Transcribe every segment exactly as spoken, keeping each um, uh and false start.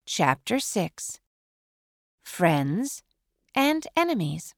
Chapter six. Friends and Enemies.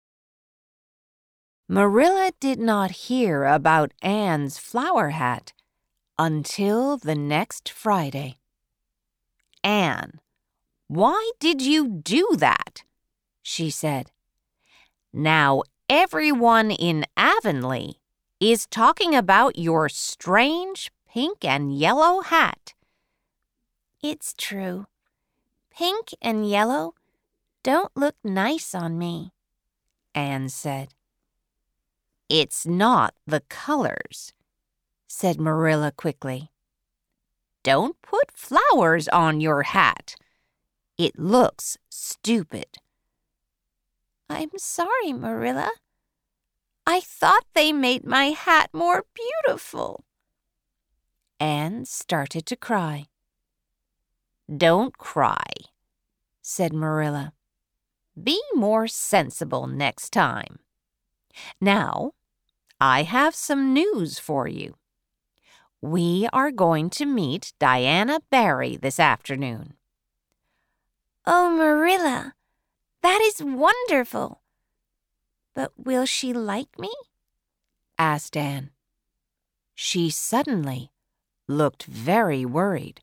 Marilla did not hear about Anne's flower hat until the next Friday. "Anne, why did you do that?" she said. "Now everyone in Avonlea is talking about your strange pink and yellow hat." "It's true. Pink and yellow don't look nice on me," Anne said. "It's not the colors," said Marilla quickly. "Don't put flowers on your hat. It looks stupid." "I'm sorry, Marilla. I thought they made my hat more beautiful." Anne started to cry. "Don't cry," said Marilla. "Be more sensible next time. Now, I have some news for you. We are going to meet Diana Barry this afternoon." "Oh, Marilla, that is wonderful. But will she like me?" asked Anne. She suddenly looked very worried.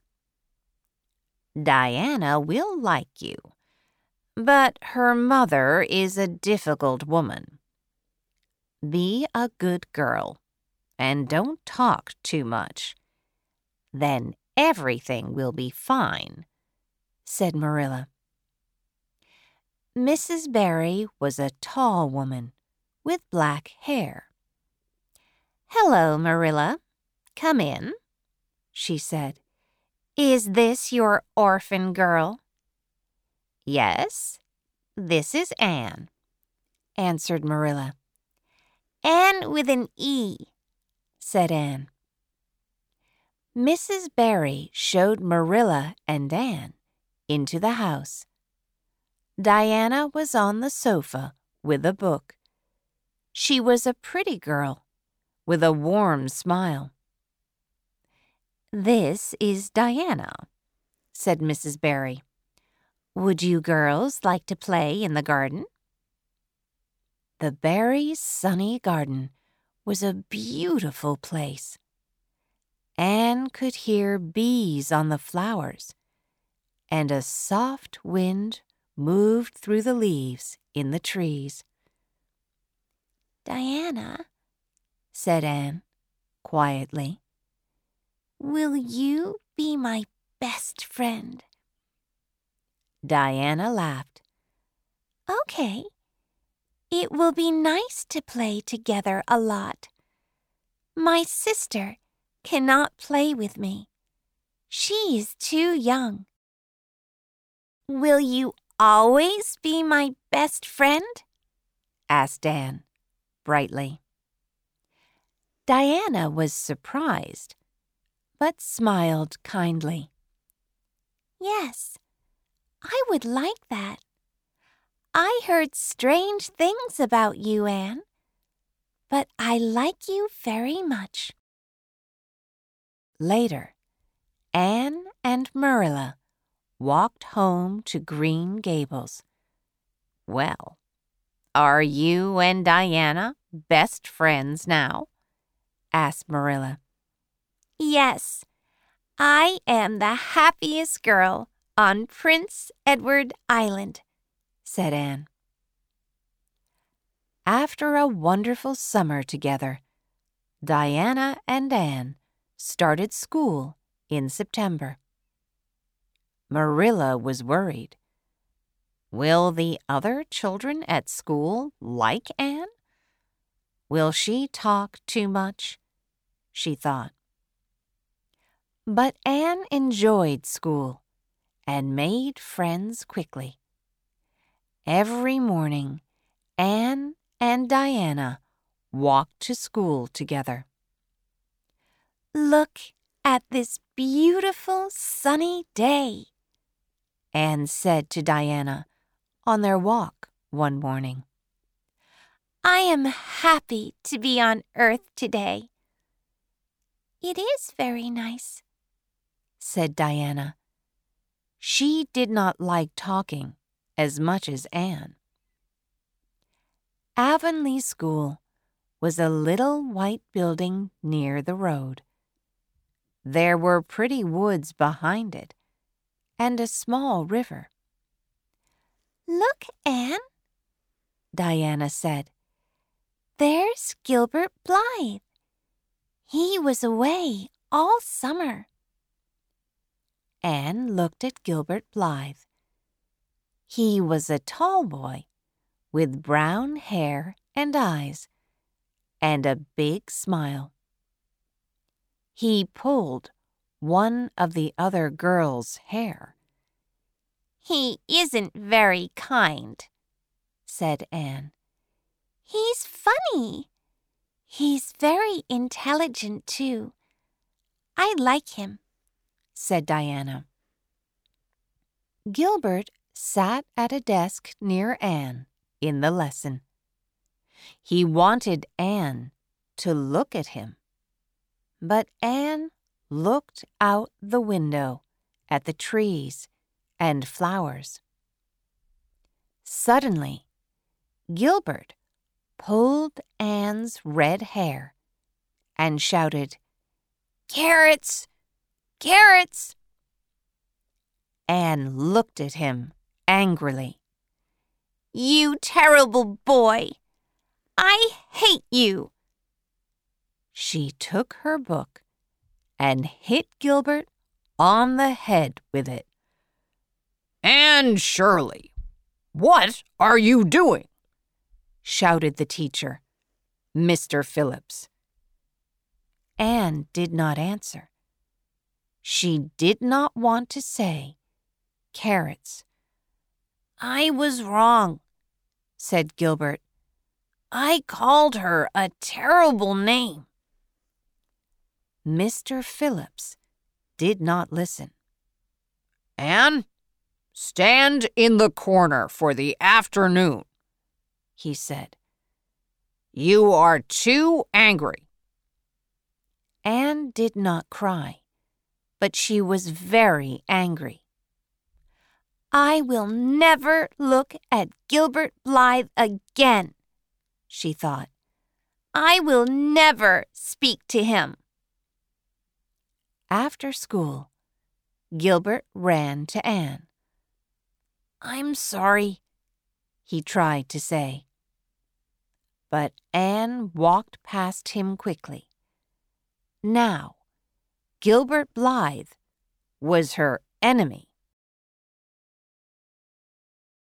"Diana will like you, but her mother is a difficult woman. Be a good girl and don't talk too much. Then everything will be fine," said Marilla. Missus Barry was a tall woman with black hair. "Hello, Marilla. Come in," she said. "Is this your orphan girl?" "Yes, this is Anne," answered Marilla. "Anne with an E," said Anne. Missus Barry showed Marilla and Anne into the house. Diana was on the sofa with a book. She was a pretty girl with a warm smile. "This is Diana," said Missus Barry. "Would you girls like to play in the garden?" The Barrys' sunny garden was a beautiful place. Anne could hear bees on the flowers, and a soft wind moved through the leaves in the trees. "Diana," said Anne quietly, "will you be my best friend?" Diana laughed. "Okay. It will be nice to play together a lot. My sister cannot play with me. She is too young." "Will you always be my best friend?" asked Anne brightly. Diana was surprised, but smiled kindly. "Yes, I would like that. I heard strange things about you, Anne, but I like you very much." Later, Anne and Marilla walked home to Green Gables. "Well, are you and Diana best friends now?" asked Marilla. "Yes, I am the happiest girl on Prince Edward Island," said Anne. After a wonderful summer together, Diana and Anne started school in September. Marilla was worried. Will the other children at school like Anne? Will she talk too much? She thought. But Anne enjoyed school and made friends quickly. Every morning, Anne and Diana walked to school together. "Look at this beautiful sunny day," Anne said to Diana on their walk one morning. "I am happy to be on Earth today." "It is very nice," said Diana. She She did not like talking as much as Anne. Avonlea School was a little white building near the road. There were pretty woods behind it and a small river. "Look, Anne," Diana said. "There's Gilbert Blythe. He was away all summer." Anne looked at Gilbert Blythe. He was a tall boy with brown hair and eyes and a big smile. He pulled one of the other girls' hair. "He isn't very kind," said Anne. "He's funny. He's very intelligent, too. I like him," said Diana. Gilbert sat at a desk near Anne in the lesson. He wanted Anne to look at him, but Anne looked out the window at the trees and flowers. Suddenly, Gilbert pulled Anne's red hair and shouted, "Carrots! Carrots!" Anne looked at him angrily. "You terrible boy! I hate you!" She took her book and hit Gilbert on the head with it. "Anne Shirley, what are you doing?" shouted the teacher, Mister Phillips. Anne did not answer. She did not want to say carrots. "I was wrong," said Gilbert. "I called her a terrible name." Mister Phillips did not listen. "Anne, stand in the corner for the afternoon," he said. "You are too angry." Anne did not cry, but she was very angry. "I will never look at Gilbert Blythe again," she thought. "I will never speak to him." After school, Gilbert ran to Anne. "I'm sorry," he tried to say. But Anne walked past him quickly. Now, Gilbert Blythe was her enemy.